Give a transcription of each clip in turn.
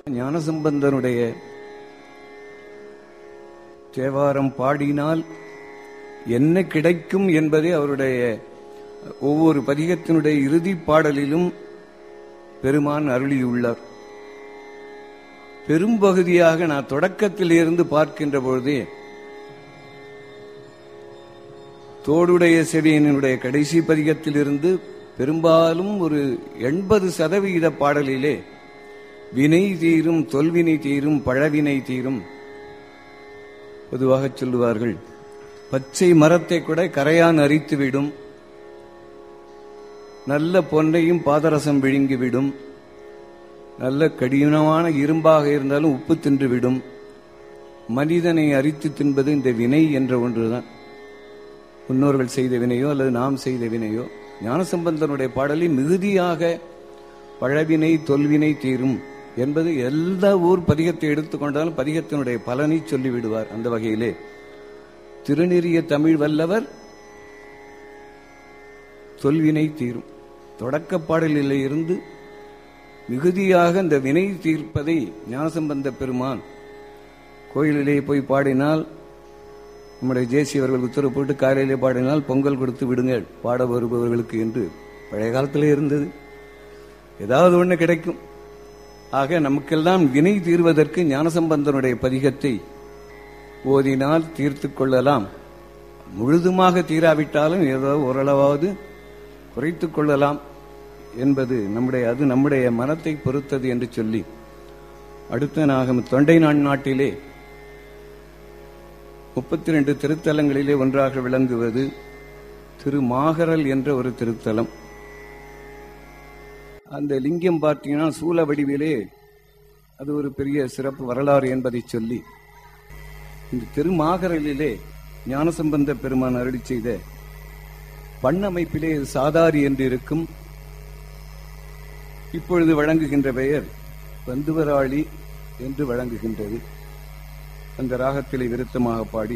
ஞானசம்பந்தனுடைய தேவாரம் பாடினால் என்ன கிடைக்கும் என்பதை அவருடைய ஒவ்வொரு பதிகத்தினுடைய இறுதி பாடலிலும் பெருமான் அருளியுள்ளார். பெரும்பகுதியாக நான் தொடக்கத்தில் இருந்து பார்க்கின்ற பொழுதே தோடுடைய செவியனுடைய கடைசி பதிகத்தில் இருந்து பெரும்பாலும் ஒரு 80% பாடலிலே வினை தீரும், தொல்வினை தீரும், பழவினை தீரும். பொதுவாக சொல்லுவார்கள், பச்சை மரத்தை கூட கரையான் அரித்துவிடும், நல்ல பொன்னையும் பாதரசம் விழுங்கிவிடும், நல்ல கடினமான இரும்பாக இருந்தாலும் உப்பு தின்றுவிடும். மனிதனை அரித்து தின்பது இந்த வினை என்ற ஒன்றுதான். முன்னோர்கள் செய்த வினையோ அல்லது நாம் செய்த வினையோ. ஞானசம்பந்தனுடைய பாடலில் மிகுதியாக பழவினை தொல்வினை தீரும் என்பது எல்லா ஊர் பதிகத்தை எடுத்துக்கொண்டாலும் பதிகத்தினுடைய பலனை சொல்லிவிடுவார். அந்த வகையிலே திருநெறிய தமிழ் வல்லவர் தொல்வினை தீரும் தொடக்க பாடலில் இருந்து மிகுதியாக இந்த வினை தீர்ப்பதை ஞானசம்பந்த பெருமான் கோயிலிலே போய் பாடினால், நம்முடைய ஜேசி அவர்கள் உத்தரவு போட்டு காலையிலே பாடினால் பொங்கல் கொடுத்து விடுங்கள் பாட வருபவர்களுக்கு என்று பழைய காலத்திலே இருந்தது. ஏதாவது ஒன்று கிடைக்கும். ஆக நமக்கெல்லாம் வினை தீர்வதற்கு ஞானசம்பந்தனுடைய பதிகத்தை ஓதினால் தீர்த்து கொள்ளலாம். முழுதுமாக தீராவிட்டாலும் ஏதோ ஓரளவாவது குறைத்துக் கொள்ளலாம் என்பது நம்முடைய மனத்தை பொறுத்தது என்று சொல்லி, அடுத்த நாகம் தொண்டை நாட்டிலே 32 திருத்தலங்களிலே ஒன்றாக விளங்குவது திருமாகரல் என்ற ஒரு திருத்தலம். அந்த லிங்கம் பார்த்தீங்கன்னா சூல வடிவிலே அது ஒரு பெரிய சிறப்பு வரலாறு என்பதை சொல்லி, இந்த திருமாகரலிலே ஞானசம்பந்த பெருமான் அருளி செய்த பண்ணமைப்பிலே சாதாரி என்று இருக்கும். இப்பொழுது வழங்குகின்ற பெயர் பந்துவராளி என்று வழங்குகின்றது. அந்த ராகத்திலே விருத்தமாக பாடி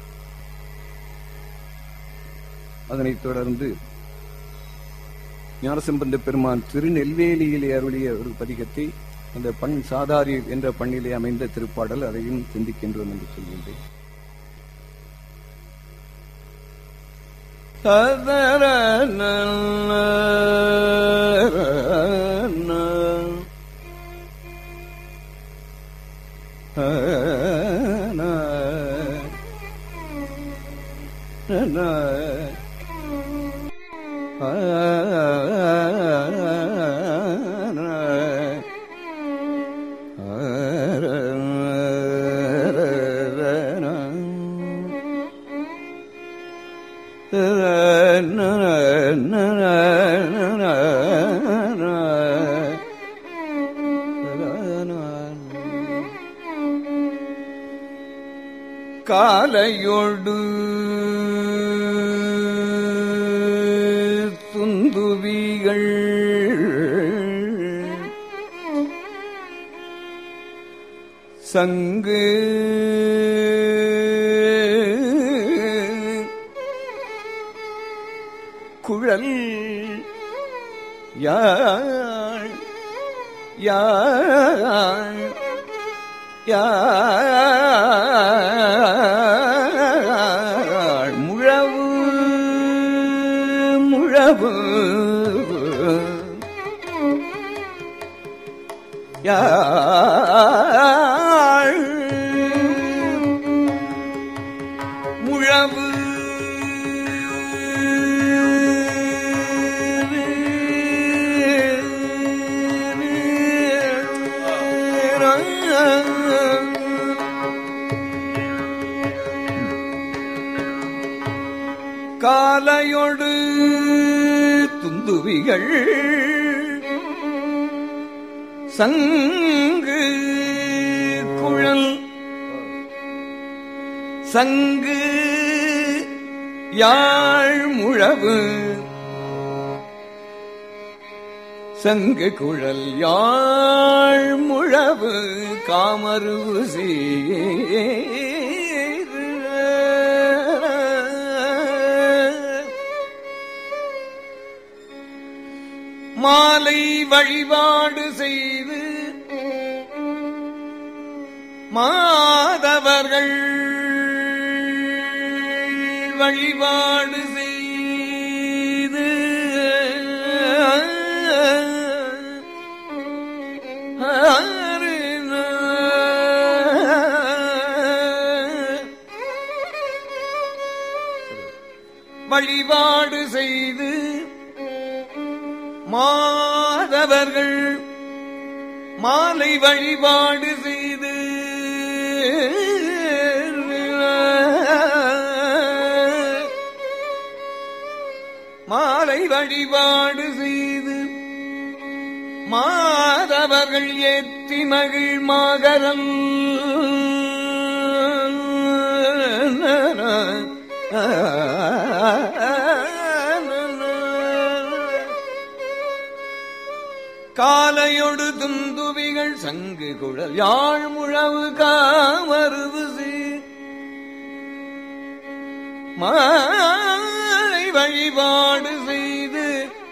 அதனைத் தொடர்ந்து ஞானசம்பந்த பெருமான் திருநெல்வேலியிலே அருளிய ஒரு பதிகத்தை, அந்த பண் சாதாரி என்ற பண்ணிலே அமைந்த திருப்பாடல், அதையும் சிந்திக்கின்றோம் என்று சொல்கின்றேன். காலையோடு துந்துவிகள் சங்கு குழல் யாழ் யாழ் யாழ் முழவு முழவு யாழ் முழவு காலையோடு துந்துவிகள் சங்கு குழல் சங்கு யாழ் முழவு சங்கு குழல் யாழ் முழவு காமருவு மாலை வழிபாடு செய்து மாதவர்கள் வழிபாடு செய்து வழிபாடு செய்து மாதவர்கள் மாலை வழிபாடு செய்து மாலை வழிபாடு செய்து மாதவர்கள் ஏத்தி மகிழ் மாகரம் காலையொடு துந்துவிகள் சங்கு குழல் யாழ் முழவு காமருது மாலை வழிபாடு செய்து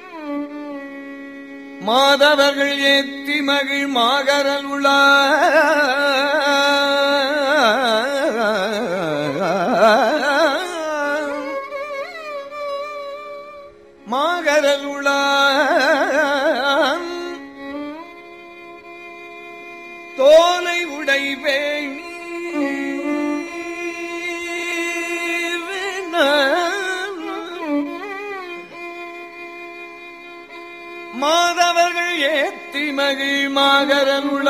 மாதவர்கள் ஏத்தி மகிழ் மாகரல் உள மாகரல் உள தோலை உடை பேணி மாதவர்கள் ஏத்தி மகிழ் மாகரனுள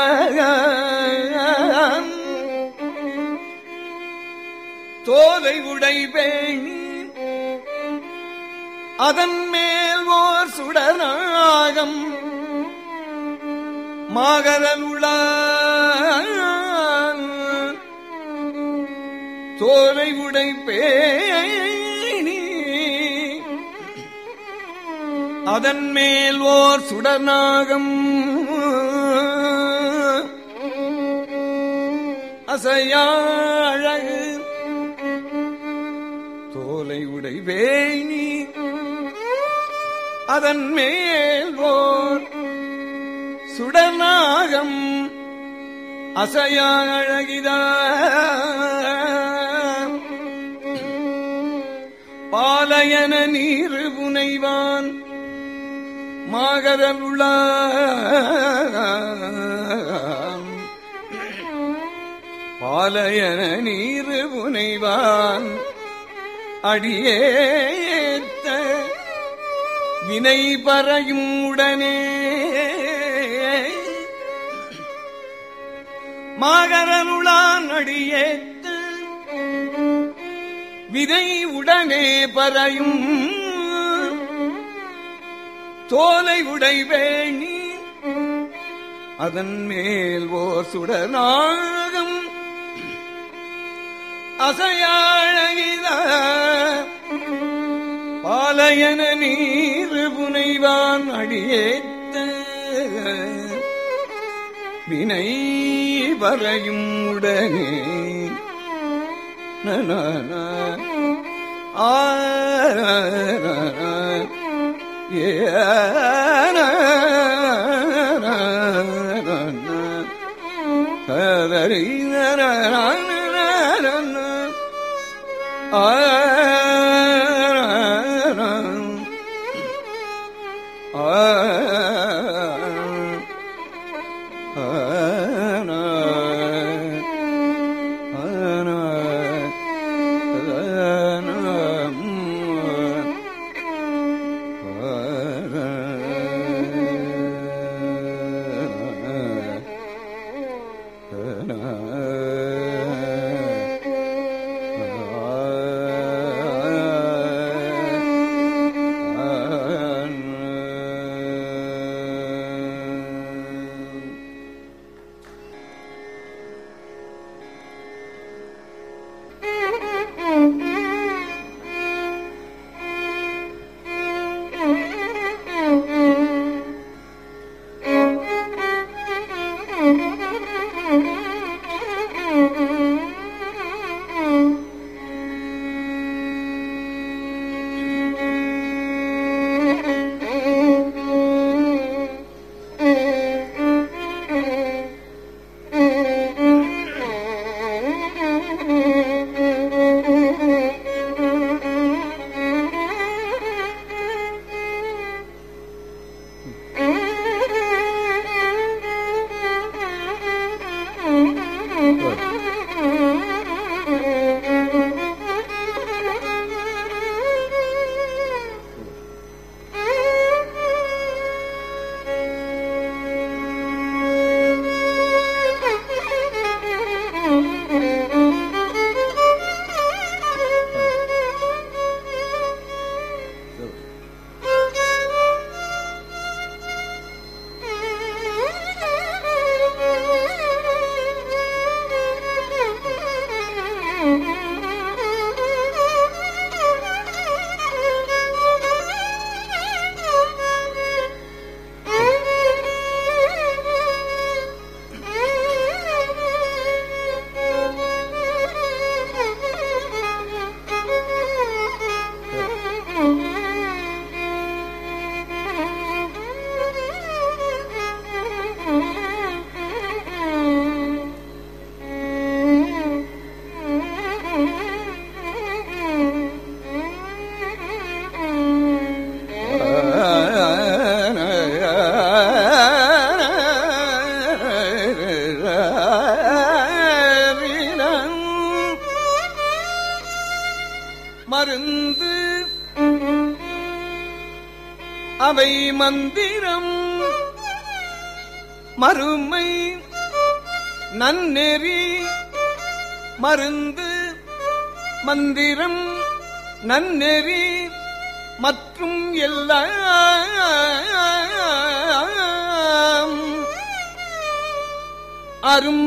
தோலை உடை பேணி அதன் மேல் ஓர் சுடராகம் மாகரனுள தோலை உடை பேணி அதன் மேல் ஓர் சுடர்நாகம் அசையாழகு தோலை உடை வேணி அதன் மேல் ஓர் சுடர்நாகம் அசையாழகிதா பாலயன நீர் புனைவான் மாகரனுள பாலயன நீர் புனைவான் அடியேத்த வினை பறையும் உடனே மாகரனுளான் அடியேத்த வினை உடனே பறையும் தோலை உடை வேணி அதன் மேல் ஓர் சுடர்நாகம் அசையாழகித பாலயன நீர் புனைவான் அடியேத்த வினை வரையும் உடனே அவை மந்திரம் மறுமை நன்னெறி மருந்து மந்திரம் நன்னெறி மற்றும் எல்லாம் அரும்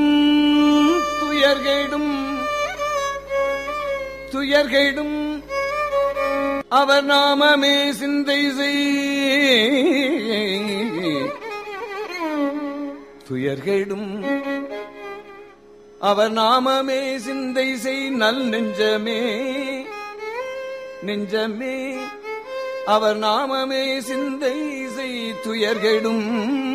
துயர்கேடும் அவர் நாமமே சிந்தை துயர்கேடும் அவர் நாமமே சிந்தை செய் நல் நெஞ்சமே நெஞ்சமே அவர் நாமமே சிந்தை செய் துயர்கேடும்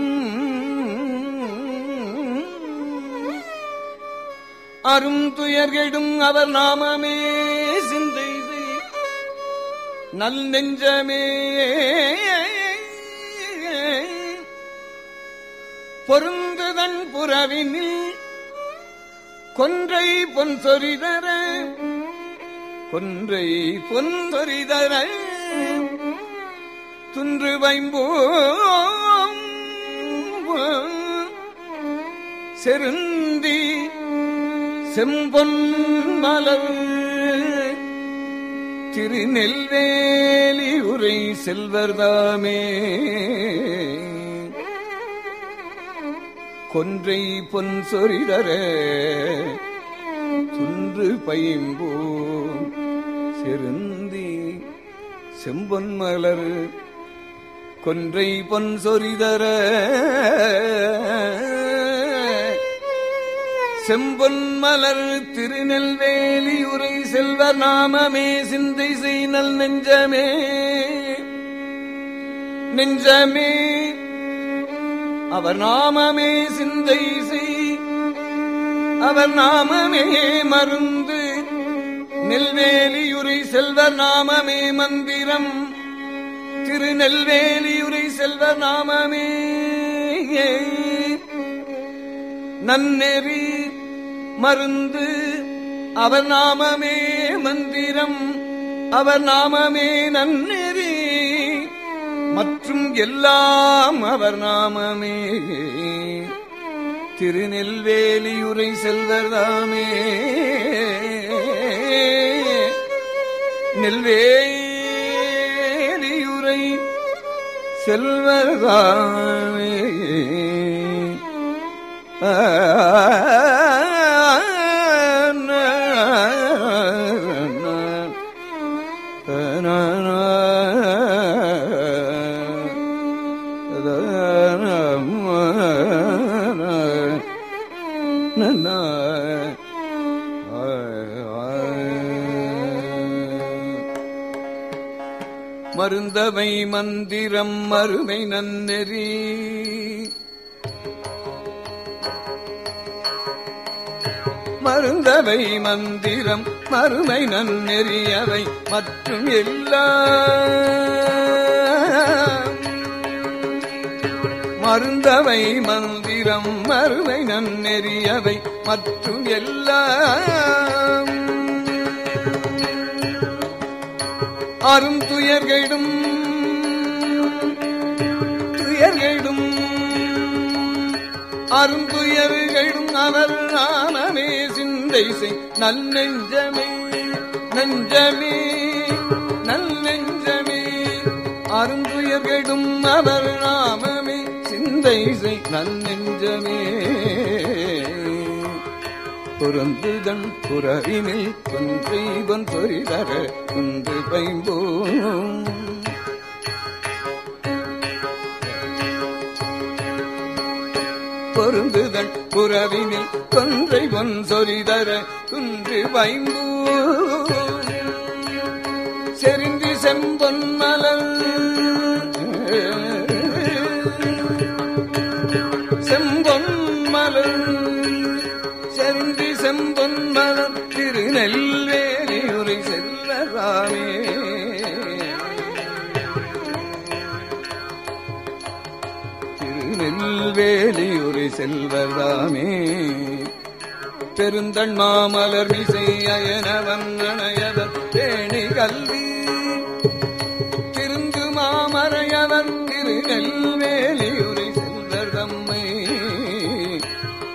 அரும் துயர்கேடும் அவர் நாமமே சிந்தை செய் நல் நெஞ்சமே பொருந்துதன் புறவினில் கொன்றை பொன் சொரிதர துன்று வைம்போம் செருந்தி செம்பொன் மலர் திருநெல்வேலி உரை செல்வர்தாமே கொன்றை பொன் சொரிதர துன்று பைம்போ செருந்தி செம்பொன் மலர் கொன்றை பொன் சொரிதர செம்பொன் மலர் திருநெல்வேலி உரை செல்வர் நாமமே சிந்தை செய்நல் நெஞ்சமே நெஞ்சமே அவர் நாமமே சிந்தை செய் அவர் நாமமே மருந்து நெல்வேலியுரை செல்வர் நாமமே மந்திரம் திருநெல்வேலியுரை செல்வர் நாமமே நன்னெறி மருந்து அவர் நாமமே மந்திரம் அவர் நாமமே நன்னெறி மற்றும் எல்லாம் அவர் நாமமே திருநெல்வேலியுரை செல்வர்தாமே நெல்வேலியுரை செல்வர்தாமே மருந்தவை மந்திரம் மறுமை நன்னெறி மருந்தவை மந்திரம் மறுமை நன்னெறியவை மற்றும் எல்லாம் மருந்தவை மந்திரம் மறுமை நன்னெறியவை மற்றும் எல்லாம் அரும் துயர்கேடும் அரும் துயர்கேடும் அவர் நாமமே சிந்தை செய் நல் நெஞ்சமே நெஞ்சமே நல் நெஞ்சமே அரும் துயர்கேடும் அவர் நாமமே சிந்தை செய் நல் நெஞ்சமே பொருந்துதன் புறவினில் கொன்றை பொன் சொரிதர குன்று பைம்போம் பொருந்துதன் புறவினில் கொன்றை பொன் சொரிதர குன்று பைம்போம் செறிந்தி செம்பொன் மலர் செம்பொன் மலர் செருந்தி செம்பொன் மலர் திருநெல்வேலியுரை செல்வராமே திருநெல்வேலியுரை செல்வராமே பெருந்தண் மாமலர் மிசை அயனவன் அணையவர் தேனி கல்வி திருந்து மாமறையவன்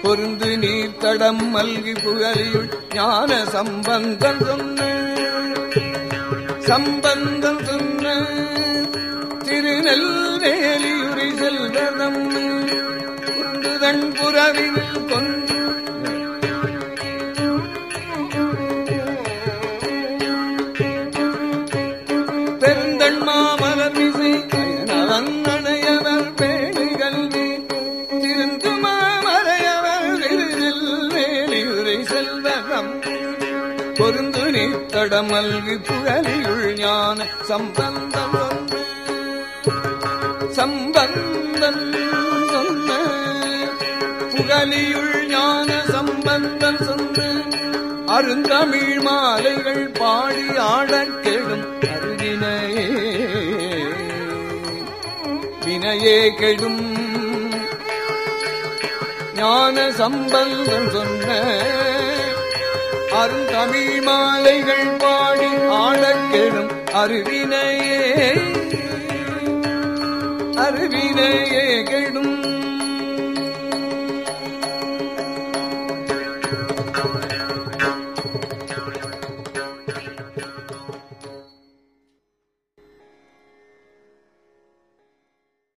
பொருந்து நீர் தடம் மல்கி புகழியுள் ஞான சம்பந்தம் சொன்ன திருநெல்வேலியுரை செல்வதம் குந்துதன் புறவினில் கொண்டு பெருந்தன் மாமலர் விசை அணையவர் பேணி கல்வி திருந்து மாமறையவர் திருநெல்வேலியுரை செல்வதம் பொருந்து நீத்தடமல்வி புகழியுள் ஞான சம்பந்தம் சொன்ன புகழியுள் ஞான சம்பந்தம் சொன்ன அருந்தமிழ் மாலைகள் பாடி ஆடக் கெடும் வினையே கெடும் ஞான சம்பந்தம் சொன்ன அருந்தமிழ் மாலைகள் பாடி ஆடக் கெடும் அருவினையே கெடும்